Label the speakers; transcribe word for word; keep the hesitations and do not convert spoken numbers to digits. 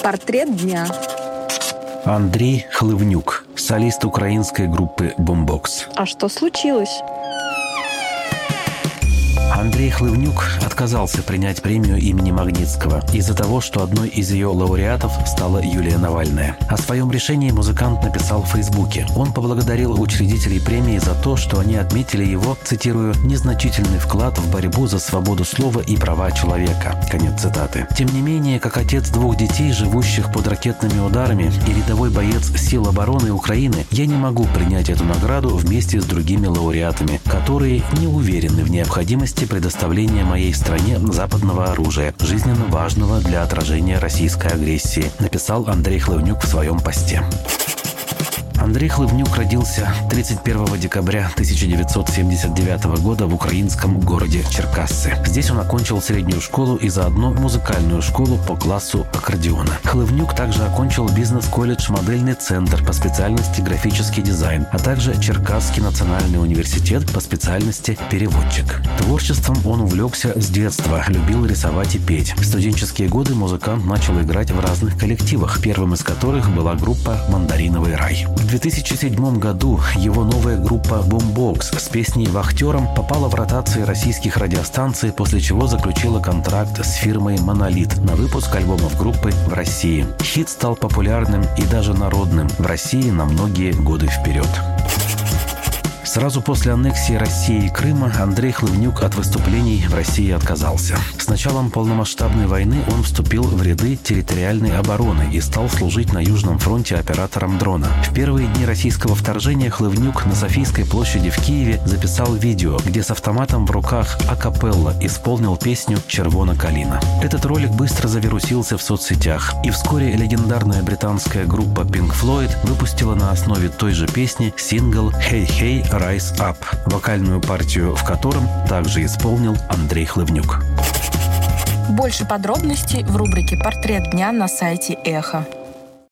Speaker 1: Портрет дня.
Speaker 2: Андрей Хлывнюк, солист украинской группы «Бумбокс».
Speaker 1: А что случилось?
Speaker 2: Андрей Хлывнюк отказался принять премию имени Магнитского из-за того, что одной из ее лауреатов стала Юлия Навальная. О своем решении музыкант написал в Фейсбуке. Он поблагодарил учредителей премии за то, что они отметили его, цитирую, «незначительный вклад в борьбу за свободу слова и права человека». Конец цитаты. Тем не менее, как отец двух детей, живущих под ракетными ударами, и рядовой боец сил обороны Украины, я не могу принять эту награду вместе с другими лауреатами, которые не уверены в необходимости предоставления моей стране западного оружия, жизненно важного для отражения российской агрессии, написал Андрей Хлывнюк в своем посте. Андрей Хлывнюк родился тридцать первого декабря тысяча девятьсот семьдесят девятого года в украинском городе Черкассы. Здесь он окончил среднюю школу и заодно музыкальную школу по классу аккордеона. Хлывнюк также окончил бизнес-колледж «Модельный центр» по специальности графический дизайн, а также Черкасский национальный университет по специальности переводчик. Творчеством он увлекся с детства, любил рисовать и петь. В студенческие годы музыкант начал играть в разных коллективах, первым из которых была группа «Мандариновый рай». В две тысячи седьмом году его новая группа «Бумбокс» с песней «Вахтером» попала в ротации российских радиостанций, после чего заключила контракт с фирмой «Монолит» на выпуск альбомов группы в России. Хит стал популярным и даже народным в России на многие годы вперед. Сразу после аннексии России и Крыма Андрей Хлывнюк от выступлений в России отказался. С началом полномасштабной войны он вступил в ряды территориальной обороны и стал служить на Южном фронте оператором дрона. В первые дни российского вторжения Хлывнюк на Софийской площади в Киеве записал видео, где с автоматом в руках акапелла исполнил песню «Червона калина». Этот ролик быстро завирусился в соцсетях, и вскоре легендарная британская группа Pink Floyd выпустила на основе той же песни сингл «Hey Hey Rise Up», вокальную партию в котором также исполнил Андрей Хлывнюк.
Speaker 1: Больше подробностей в рубрике «Портрет дня» на сайте Эхо.